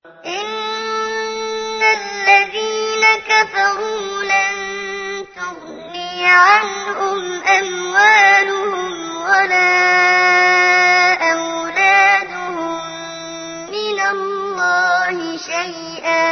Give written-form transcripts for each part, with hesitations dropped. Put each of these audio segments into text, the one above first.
إن الذين كفروا لن تغني عنهم أموالهم ولا أولادهم من الله شيئا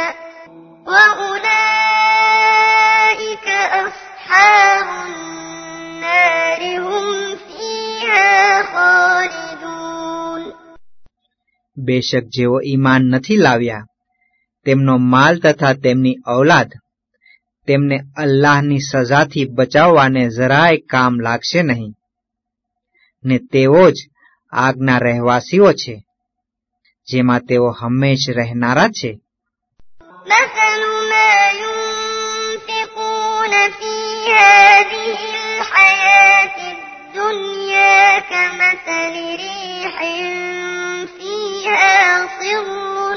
وأولئك أصحاب النار هم فيها خالدون. બેશક જેઓ ઈમાન નથી લાવ્યા તેમનો માલ તથા તેમની ઔલાદ તેમને અલ્લાહની સજાથી બચાવવાને જરાય કામ લાગશે નહીં ને તેઓ જ આગના રહેવાસીઓ છે જેમાં તેઓ હંમેશ રહેનારા છે. مثل ما ينفقون في هذه الحياة الدنيا كمثل ريح فيها صر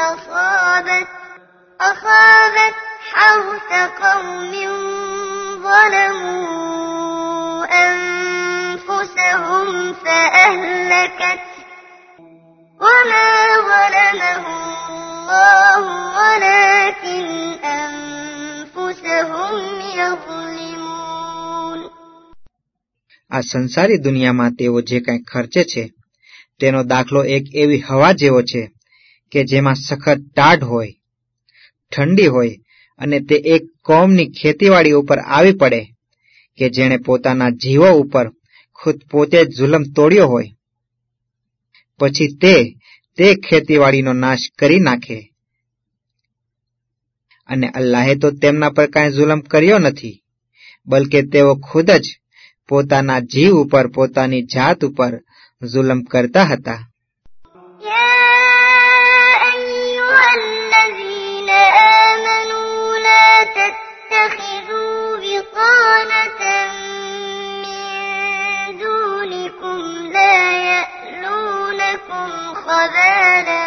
أصابت حرث قوم ظلموا أنفسهم فأهلكت وما ظلمهم الله ولكن أنفسهم يظلمون. આ સંસારી દુનિયામાં તેઓ જે કંઈ ખર્ચે છે તેનો દાખલો એક એવી હવા જેવો છે કે જેમાં સખત ટાઢ હોય, ઠંડી હોય અને તે એક કોમની ખેતીવાડી ઉપર આવી પડે કે જેણે પોતાના જીવો ઉપર ખુદ પોતે જ જુલમ તોડ્યો હોય, પછી તે ખેતીવાડીનો નાશ કરી નાખે. અને અલ્લાહે તો તેમના પર કાંઈ જુલમ કર્યો નથી, બલકે તેઓ ખુદ જ પોતાના જીવ ઉપર, પોતાની જાત ઉપર જુલમ કરતા હતા. خبالا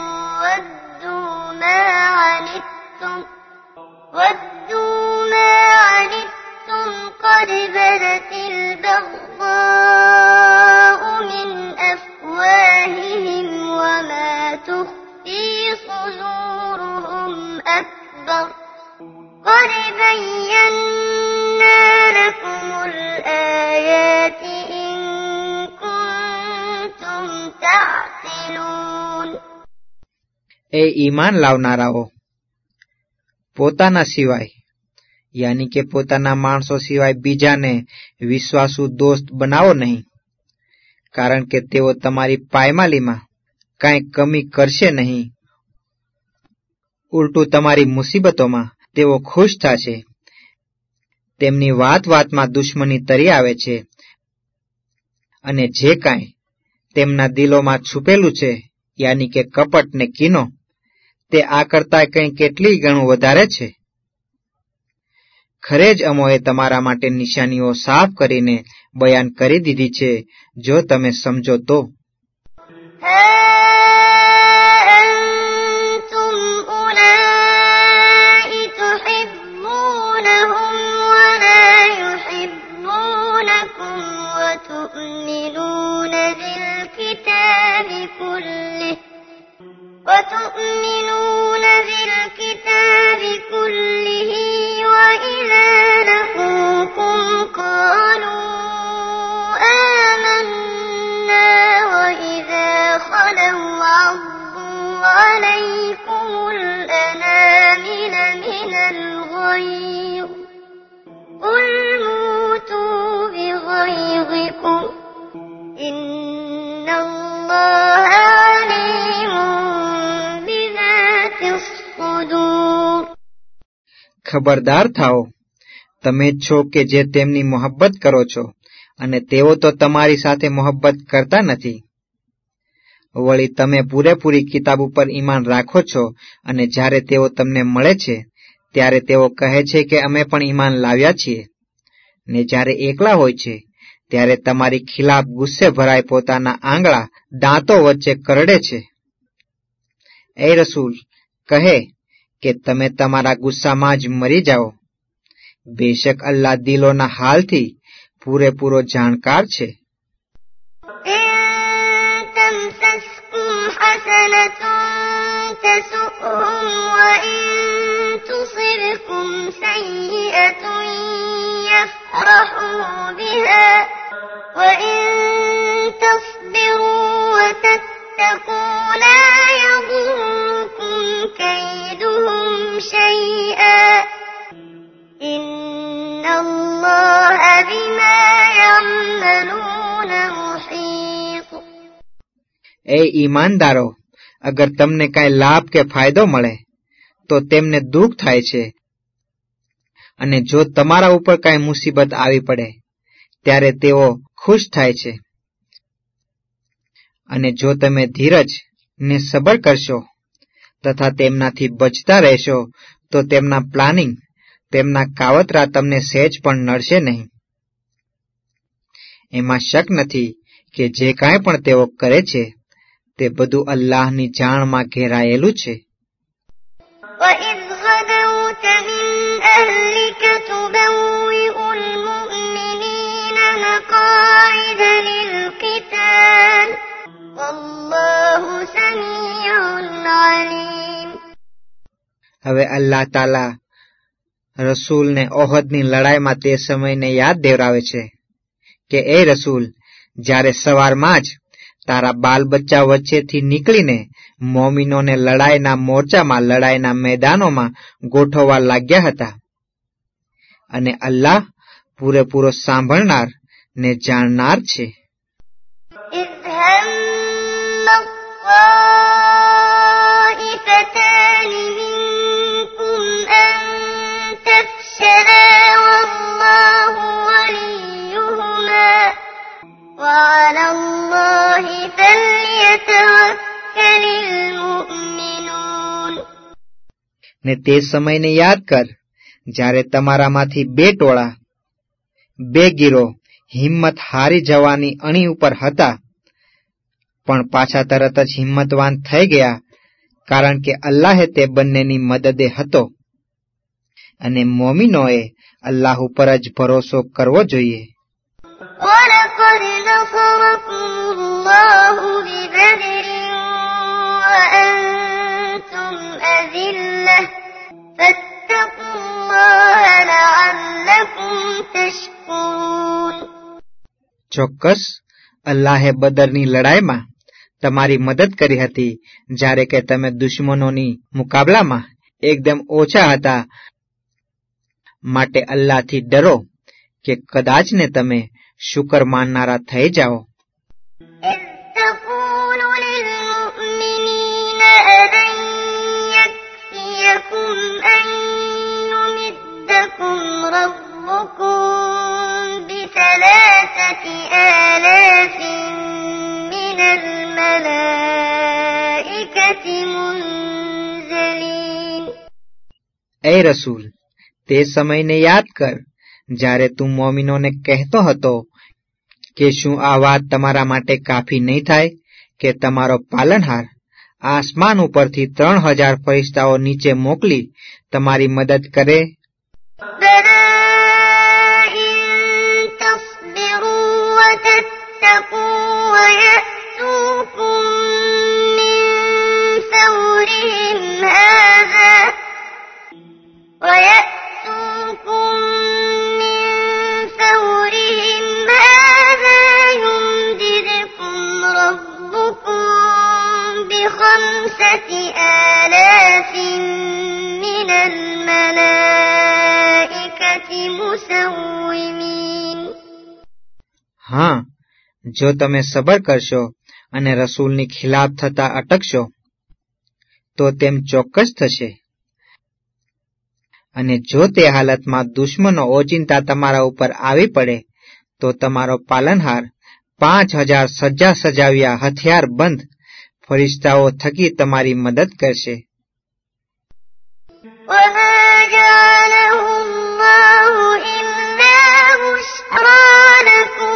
ودوا ما عنتم قد بدت البغضاء من أفواههم وما تخفي صدورهم أكبر قد بينا لكم الآيات إن كنتم تعقلون. એ ઈમાન લાવનારાઓ, પોતાના સિવાય યાની કે પોતાના માણસો સિવાય બીજાને વિશ્વાસુ દોસ્ત બનાવો નહીં, કારણ કે તેઓ તમારી પાયમાલીમાં કાંઈ કમી કરશે નહીં. ઉલટું તમારી મુસીબતોમાં તેઓ ખુશ થશે. તેમની વાતમાં દુશ્મની તરી આવે છે અને જે કાંઈ તેમના દિલોમાં છુપેલું છે યાની કે કપટ ને કીનો તે આ કરતા કંઈ કેટલી ગણું વધારે છે. ખરે જ અમોએ તમારા માટે નિશાનીઓ સાફ કરીને બયાન કરી દીધી છે, જો તમે સમજો તો. وتؤمنون بالكتاب كله وإذا لقوكم قالوا آمنا وإذا خلوا عضوا عليكم الأنامل من الغيظ قل موتوا بغيظكم إن الله عليم بذات الصدور. ખબરદાર થાઓ, તમે જ છો કે જે તેમની મોહબ્બત કરો છો અને તેઓ તો તમારી સાથે મોહબ્બત કરતા નથી. વળી તમે પૂરેપૂરી કિતાબ ઉપર ઈમાન રાખો છો અને જ્યારે તેઓ તમને મળે છે ત્યારે તેઓ કહે છે કે અમે પણ ઈમાન લાવ્યા છીએ, ને જ્યારે એકલા હોય છે ત્યારે તમારી ખિલાફ ગુસ્સે ભરાય પોતાના આંગળા દાંતો વચ્ચે કરડે છે. એ રસૂલ કહે કે તમે તમારા ગુસ્સામાં જ મરી જાઓ. બેશક અલ્લાહ દિલોના હાલથી પૂરેપૂરો જાણકાર છે. تمسسكم حسنة تسؤهم تسؤهم وإن تصبكم سيئة يفرحوا بها وإن تصبروا وتتقوا لا يضركم كيدهم شيئا إن الله بما يعملون محيط. એ ઈમાનદારો, અગર તમને કાંઈ લાભ કે ફાયદો મળે તો તેમને દુઃખ થાય છે, અને જો તમારા ઉપર કાંઈ મુસીબત આવી પડે ત્યારે તેઓ ખુશ થાય છે. અને જો તમે ધીરજ ને સબર કરશો તથા તેમનાથી બચતા રહેશો તો તેમના પ્લાનિંગ, તેમના કાવતરા તમને સહેજ પણ નડશે નહીં. એમાં શક નથી કે જે કાંઈ પણ તેઓ કરે છે તે બધું અલ્લાહની જાણમાં ઘેરાયેલું છે. وَإِذْ غَدَوْتَ مِنْ أَهْلِكَ تُبَوِّئُ الْمُؤْمِنِينَ مَقَاعِدَ لِلْقِتَالِ وَاللَّهُ سَمِيعٌ عَلِيمٌ. હવે અલ્લાહ તાલા રસૂલને ઓહદની લડાઈમાં તે સમયને યાદ દેવરાવે છે કે એ રસૂલ, જ્યારે સવારમાં જ તારા બાલ બચ્ચા વચ્ચેથી નીકળીને મોમીનોને લડાઈના મોરચામાં, લડાઈના મેદાનોમાં ગોઠવવા લાગ્યા હતા, અને અલ્લાહ પૂરેપૂરો સાંભળનાર ને જાણનાર છે. إِذْ هَمَّ الطَّائِفَتَانِ مِنكُمْ أَن تَفْشَلَا وَاللَّهُ وَلِيُّهُمَا وَعَلَى اللَّهِ فَلْيَتَوَكَّلِ الْمُؤْمِنُونَ. ને તે સમયને યાદ કર જ્યારે તમારામાંથી બે ટોળા, બે ગીરો હિંમત હારી જવાની અણી ઉપર હતા, પણ પાછા તરત જ હિંમતવાન થઈ ગયા, કારણ કે અલ્લાહે તે બંનેની મદદે હતો. અને મોમીનોએ અલ્લાહ ઉપર જ ભરોસો કરવો જોઈએ. وَلَقَدْ نَصَرَكُمُ اللَّهُ بِبَدْرٍ وَأَنْتُمْ أَذِلَّةٌ فَاتَّقُوا اللَّهَ لَعَلَّكُمْ تَشْكُرُونَ. ચોક્કસ અલ્લાહે બદરની લડાઈમાં તમારી મદદ કરી હતી, જ્યારે કે તમે દુશ્મનોની મુકાબલામાં એકદમ ઓછા હતા. માટે અલ્લાહથી ડરો કે કદાચ ને તમે શુકર માનનારા થઈ જાઓ. إِذْ تَقُولُ لِلْمُؤْمِنِينَ أَلَنْ يَكْفِيَكُمْ أَنْ يُمِدَّكُمْ رَبُّكُمْ بِثَلَاثَةِ آلَافٍ مِّنَ الْمَلَائِكَةِ مُنْزَلِينَ. એ રસૂલ, તે સમયને યાદ કર જ્યારે તું મોમીનોને કહેતો હતો કે શું આ વાત તમારા માટે કાફી નહીં થાય કે તમારો પાલનહાર આસમાન ઉપરથી 3000 ફરિશ્તાઓ નીચે મોકલી તમારી મદદ કરે? بَلَىٰ إِن تَصْبِرُوا وَتَتَّقُوا وَيَأْتُوكُم مِّن فَوْرِهِمْ هَٰذَا يُمْدِدْكُمْ رَبُّكُم بِخَمْسَةِ آلَافٍ مِّنَ الْمَلَائِكَةِ مُسَوِّمِينَ. હા, જો તમે સબર કરશો અને રસૂલની ખિલાફ થતા અટકશો તો તેમ ચોક્કસ થશે. અને જો તે હાલતમાં દુશ્મનો ઓચિંતા તમારા ઉપર આવી પડે તો તમારો પાલનહાર 5000 સજ્જા સજાવ્યા હથિયાર બંધ ફરિશ્તાઓ થકી તમારી મદદ કરશે. وَمَا جَعَلَهُ اللَّهُ إِلَّا بُشْرَىٰ لَكُمْ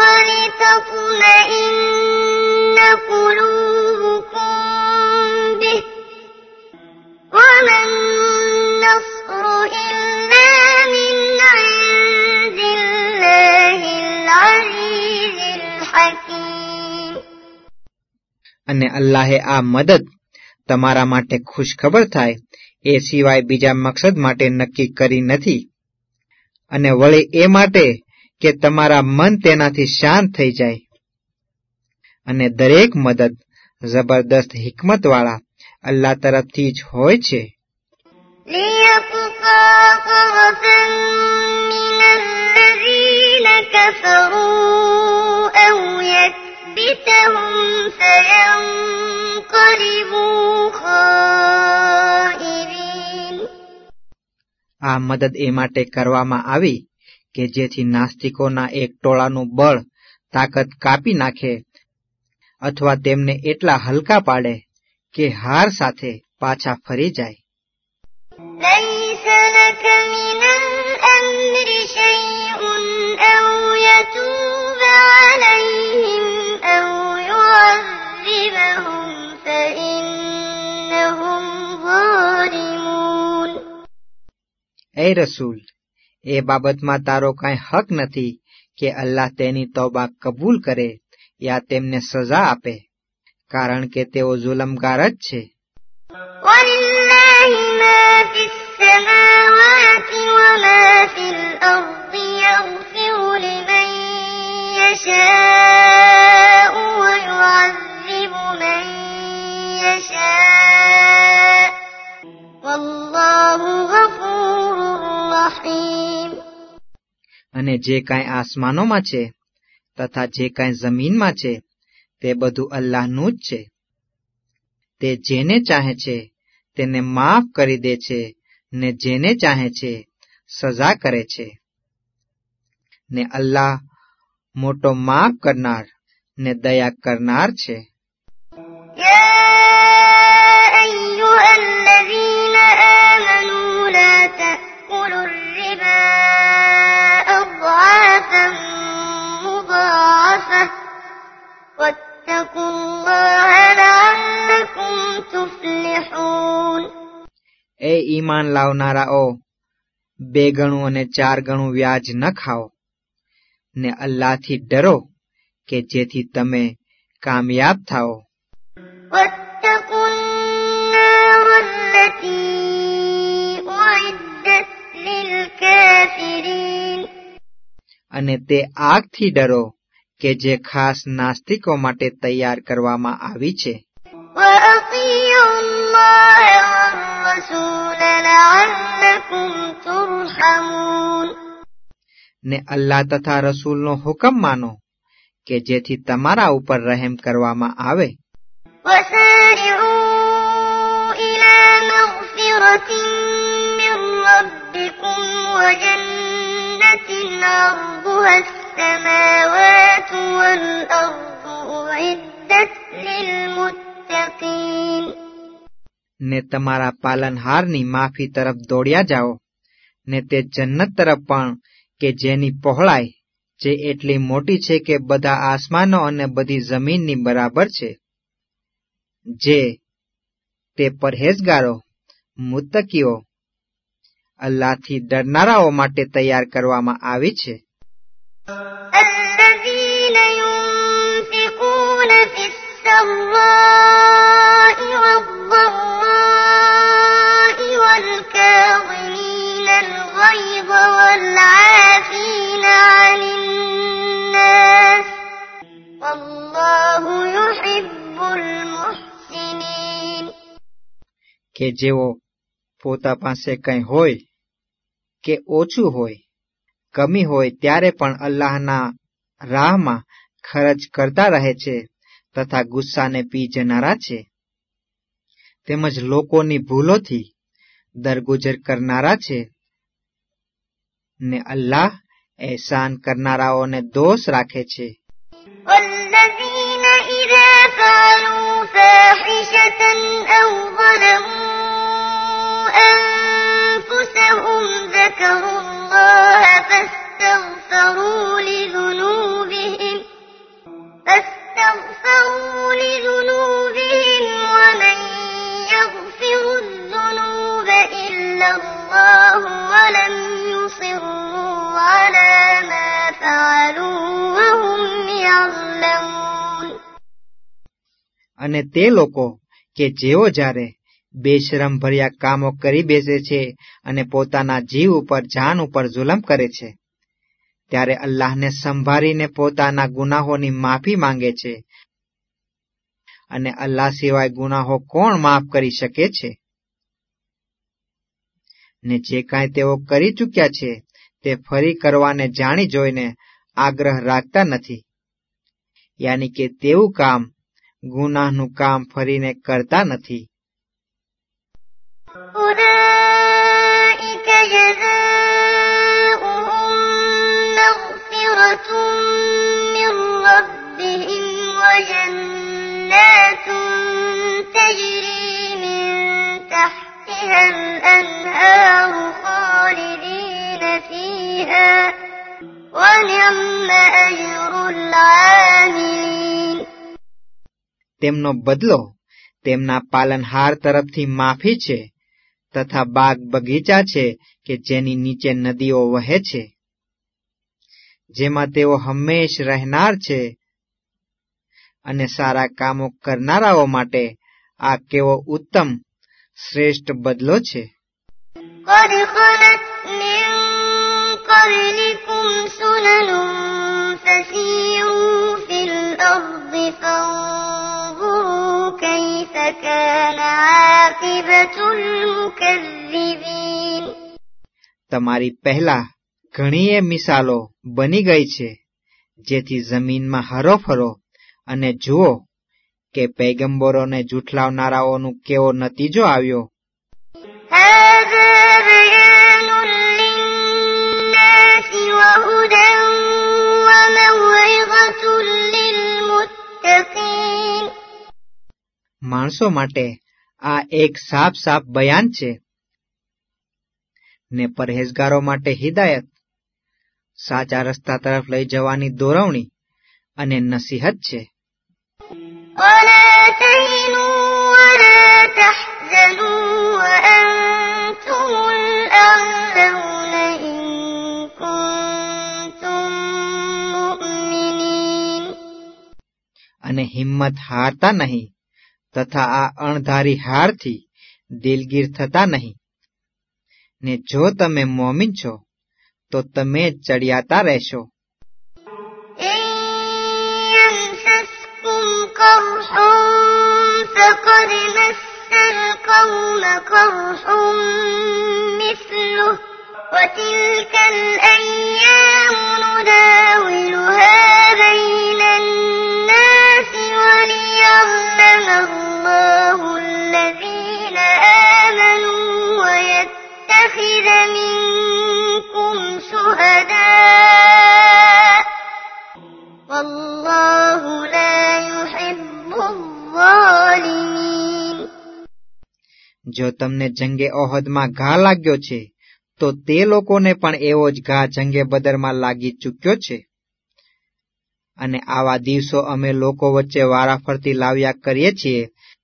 وَلِتَطْمَئِنَّ قُلُوبُكُم بِهِ وَمَا النَّصْرُ إِلَّا مِنْ عِندِ اللَّهِ الْعَزِيزِ الْحَكِيمِ. અને અલ્લાહે આ મદદ તમારા માટે ખુશખબર થાય એ સિવાય બીજા મકસદ માટે નક્કી કરી નથી, અને વળી એ માટે કે તમારા મન તેનાથી શાંત થઈ જાય. અને દરેક મદદ જબરદસ્ત હિકમતવાળા અલ્લાહ તરફથી જ હોય છે. ليقطع طرفا من الذين كفروا أو يكبتهم فينقلبوا خائبين. આ મદદ એ માટે કરવામાં આવી કે જેથી નાસ્તિકોના એક ટોળાનું બળ તાકાત કાપી નાખે અથવા તેમને એટલા હલકા પાડે કે હાર સાથે પાછા ફરી જાય. ليس لك من الأمر شيء أو يتوب عليهم أو يعذبهم فإنهم ظالمون. એ રસૂલ, એ બાબતમાં તારો કાંઈ હક નથી કે અલ્લાહ તેની તૌબા કબૂલ કરે યા તેમને સજા આપે, કારણ કે તેઓ જુલમગાર જ છે. وَلِلَّهِ مَا فِي السَّمَاوَاتِ وَمَا فِي الْأَرْضِ يَغْفِرُ لِمَن يَشَاءُ وَيُعَذِّبُ مَن يَشَاءُ وَاللَّهُ غَفُورٌ رَّحِيمٌ. અને જે કાંઈ આસમાનોમાં છે તથા જે કાંઈ જમીનમાં છે તે બધું અલ્લાહનું જ છે. તે જેને ચાહે છે તેને માફ કરી દે છે ને જેને ચાહે છે સજા કરે છે. ને અલ્લાહ મોટો માફ કરનાર ને દયા કરનાર છે. يا أيها الذين آمنوا لا تأكلوا الربا أضعافا مضاعفة واتقوا الله لعلكم تفلحون. એ ઈમાન લાવનારાઓ, 2 ગણું અને 4 ગણું વ્યાજ ન ખાઓ, ને અલ્લાહથી ડરો કે જેથી તમે કામયાબ થાઓ. واتقوا النار التي أعدت للكافرين. અને તે આગથી ડરો કે જે ખાસ નાસ્તિકો માટે તૈયાર કરવામાં આવી છે. وأطيعوا الله والرسول لعلكم ترحمون. ને અલ્લાહ તથા રસૂલનો હુકમ માનો કે જેથી તમારા ઉપર રહેમ કરવામાં આવે. وسارعوا إلى مغفرة من ربكم وجنة عرضها السماوات والأرض أعدت للمتقين. ને તમારા પાલનહારની માફી તરફ દોડ્યા જાઓ, ને તે જન્નત તરફ પણ કે જેની પહોળાઈ જે એટલી મોટી છે કે બધા આસમાનો અને બધી જમીનની બરાબર છે, જે તે પરહેજગારો, મુત્તકીઓ, અલ્લાહથી ડરનારાઓ માટે તૈયાર કરવામાં આવી છે. الذين ينفقون في السراء والضراء والكاظمين الغيظ والعافين عن الناس والله يحب المحسنين. કે જેઓ પોતા પાસે કંઈ હોય કે ઓછું હોય, કમી હોય ત્યારે પણ અલ્લાહના રાહમાં ખર્ચ કરતા રહે છે તથા ગુસ્સાને પી જનારા છે, તેમજ લોકોની ભૂલોથી દરગુજર કરનારા છે. ને અલ્લાહ એહસાન કરનારાઓને દોષ રાખે છે. والذين إذا فعلوا فاحشة أو ظلموا أنفسهم ذكروا الله فاستغفروا لذنوبهم ومن يغفر الذنوب إلا الله ولم يصروا على ما فعلوا وهم يعلمون. અને તે લોકો કે જેઓ જ્યારે બેશરમ ભર્યા કામો કરી બેસે છે અને પોતાના જીવ ઉપર જાન ઉપર જુલમ કરે છે, ત્યારે અલ્લાહને સંભાળીને પોતાના ગુનાહોની માફી માંગે છે, અને અલ્લાહ સિવાય ગુનાહો કોણ માફ કરી શકે છે? ને જે કાંઈ તેઓ કરી ચૂક્યા છે તે ફરી કરવાને જાણી જોઈને આગ્રહ રાખતા નથી, યાની કે તેવું કામ, ગુનાહનું કામ ફરીને કરતા નથી. أولئك جزاؤهم مغفرة من ربهم وجنات تجري من تحتها الأنهار خالدين فيها ونعم أجر العاملين. તેમનો બદલો તેમના પાલનહાર તરફથી માફી છે, તથા બાગ બગીચા છે કે જેની નીચે નદીઓ વહે છે, જેમાં તેઓ હંમેશ રહેનાર છે. અને સારા કામો કરનારાઓ માટે આ કેવો ઉત્તમ શ્રેષ્ઠ બદલો છે. قد خلت من قبلكم سنن فسيروا في الأرض فانظروا كيف كان عاقبة المكذبين. તમારી પહેલા ઘણીએ મિસાલો બની ગઈ છે, જેથી જમીનમાં હરોફરો અને જુઓ કે પૈગંબરોને જૂઠલાવનારાઓનું કેવો નતીજો આવ્યો. هذا بيان للناس وهدى وموعظة للمتقين. માણસો માટે આ એક સાફ સાફ બયાન છે, ને પરહેઝગારો માટે હિદાયત, સાચા રસ્તા તરફ લઈ જવાની દોરવણી અને નસીહત છે. ولا تهنوا ولا تحزنوا وأنتم الأعلون إن كنتم مؤمنين. અને હિંમત હારતા નહીં, તથા આ અણધારી હારથી દિલગીર થતા નહીં. ને જો તમે મોમિન છો તો તમે ચડિયાતા રહેશો. إن يمسسكم قرح فقد مس القوم قرح مثله وتلك الأيام نداولها بين الناس وليعلم الله الذين آمنوا ويتخذ منكم شهداء والله لا يحب الظالمين. જો તમને જંગે ઓહદમાં ઘા લાગ્યો છે તો તે લોકોને પણ એવો જ ઘા જંગે બદરમાં લાગી ચૂક્યો છે. અને આવા દિવસો અમે લોકો વચ્ચે વારાફરતી લાવ્યા કરીએ છીએ.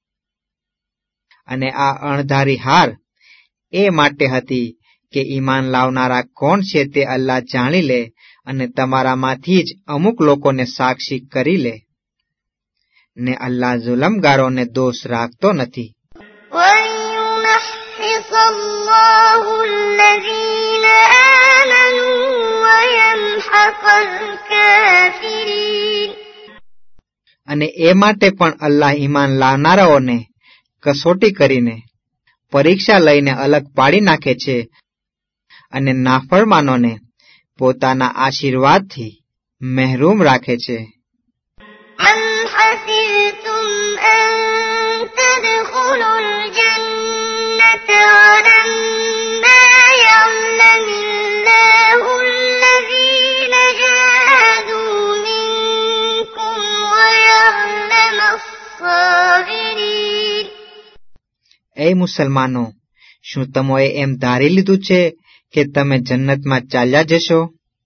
અને આ અણધારી હાર એ માટે હતી કે ઈમાન લાવનારા કોણ છે તે અલ્લાહ જાણી લે અને તમારામાંથી જ અમુક લોકોને સાક્ષી કરી લે. ને અલ્લાહ જુલમગારોને દોષ રાખતો નથી. وَيُمَحِّصَ اللَّهُ الَّذِينَ آمَنُوا وَيَمْحَقَ الْكَافِرِينَ. અને એ માટે પણ અલ્લાહ ઈમાન લાવનારાઓને કસોટી કરીને પરીક્ષા લઈને અલગ પાડી નાખે છે, અને નાફરમાનોને પોતાના આશીર્વાદથી મહેરૂમ રાખે છે. أَمْ حَسِبْتُمْ أَن تَدْخُلُوا الْجَنَّةَ وَلَمَّا يَعْلَمِ اللَّهُ الَّذِينَ جَاهَدُوا مِنكُمْ وَيَعْلَمَ الصَّابِرِينَ. એ મુસલમાનો, શું તમોએ એમ ધારી લીધું છે કે તમે જન્નતમાં ચાલ્યા જશો,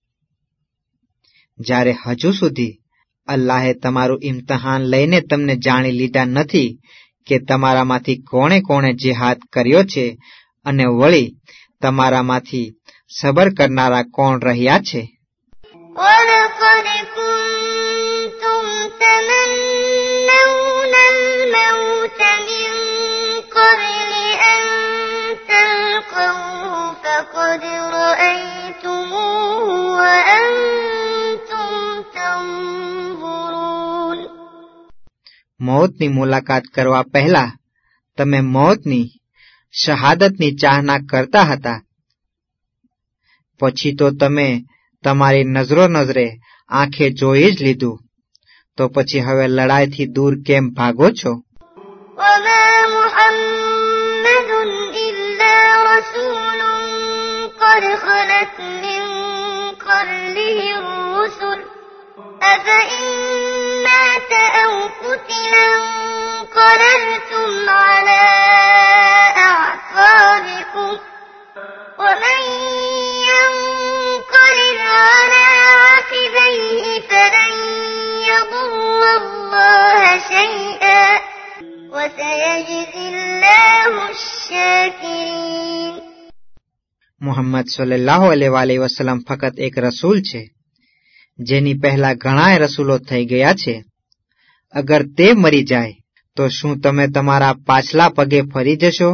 જ્યારે હજુ સુધી અલ્લાહે તમારું ઇમ્તહાન લઈને તમને જાણી લીધા નથી કે તમારામાંથી કોણે કોણે જિહાદ કર્યો છે, અને વળી તમારામાંથી સબર કરનારા કોણ રહ્યા છે. وَلَقَدْ كُنتُمْ تَمَنَّوْنَ الْمَوْتَ مِن قَبْلِ أَن تَلْقَوْهُ فَقَدْ رَأَيْتُمُوهُ وَأَنْتُمْ تَنظُرُونَ. મોતની મુલાકાત કરવા પહેલા તમે મોતની શહાદતની ચાહના કરતા હતા. પછી તો તમે તમારી નજરો નજરે આંખે જોઈ જ લીધું, તો પછી હવે લડાઈથી દૂર કેમ ભાગો છો? وَمَا مُحَمَّدٌ إِلَّا رَسُولٌ قَدْ خَلَتْ مِن قَبْلِهِ الرُّسُلُ أَفَإِن مَّاتَ أَوْ قُتِلَ انقَلَبْتُمْ عَلَىٰ أَعْقَابِكُمْ وَمَن يَنقَلِبْ عَلَىٰ عَقِبَيْهِ فَلَن يَضُرَّ اللَّهَ شَيْئًا وَسَيَجْزِي اللَّهُ الشَّاكِرِينَ. મુહમ્મદ સલ્લલ્લાહુ અલૈહિ વસલ્લમ ફક્ત એક રસૂલ છે, જેની પહેલા ઘણાય રસૂલો થઈ ગયા છે. અગર તે મરી જાય તો શું તમે તમારા પાછલા પગે ફરી જશો?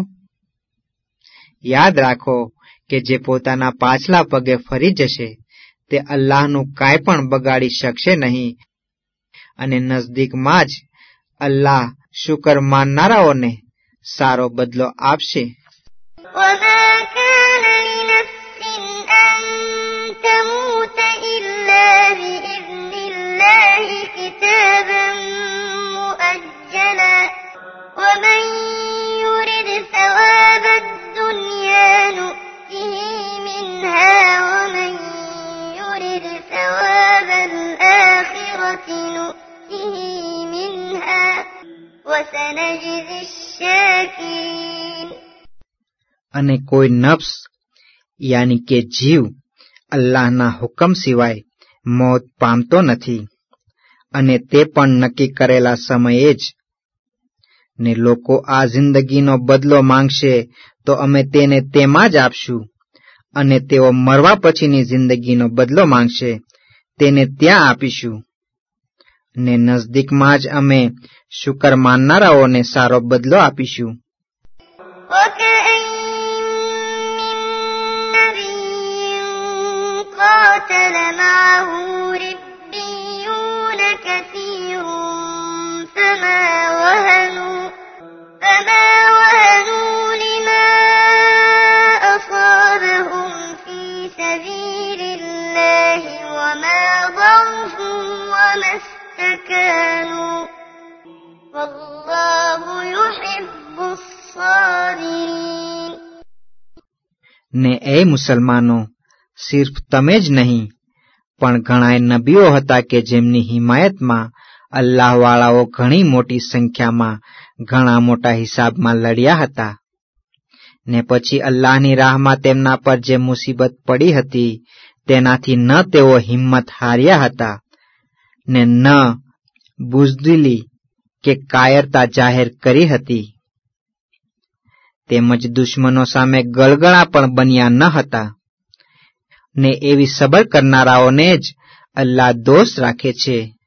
યાદ રાખો કે જે પોતાના પાછલા પગે ફરી જશે તે અલ્લાહનું કાંઈ પણ બગાડી શકશે નહીં, અને નજદીકમાં જ અલ્લાહ શુકર માનનારાઓને સારો બદલો આપશે. وَمَا كَانَ لِنَفْسٍ أَن تَمُوتَ إِلَّا بِإِذْنِ اللَّهِ كِتَابًا مُؤَجَّلًا وَمَن يُرِدْ ثَوَابَ الدُّنْيَا نُؤْتِهِ مِنْهَا وَمَن يُرِدْ ثَوَابَ الْآخِرَةِ نُؤْتِهِ مِنْهَا وَسَنَجْزِي الشَّاكِرِينَ. અને કોઈ નફ્સ યાની કે જીવ અલ્લાહના હુકમ સિવાય મોત પામતો નથી, અને તે પણ નક્કી કરેલા સમયે જ. ને લોકો આ જિંદગીનો બદલો માંગશે તો અમે તેને તેમાં જ આપશું, અને તેઓ મરવા પછીની જિંદગીનો બદલો માંગશે તેને ત્યાં આપીશું, ને નજદીકમાં જ અમે શુકર માનનારાઓને સારો બદલો આપીશું. قاتل معه ربيون كثير فما وهنوا لما أصابهم في سبيل الله وما ضعفوا وما استكانوا والله يحب الصابرين. ને એ મુસલમાનો, સિર્ફ તમે જ નહીં પણ ઘણાય નબીઓ હતા કે જેમની હિમાયતમાં અલ્લાહવાળાઓ ઘણી મોટી સંખ્યામાં ઘણા મોટા હિસાબમાં લડ્યા હતા. ને પછી અલ્લાહની રાહમાં તેમના પર જે મુસીબત પડી હતી તેનાથી ન તેઓ હિંમત હાર્યા હતા, ને ન બુઝદિલી કે કાયરતા જાહેર કરી હતી. તેમજ દુશ્મનો સામે ગળગળા પણ બન્યા ન હતા. ને એવી સબર કરનારાઓને જ અલ્લાહ દોસ્ત રાખે છે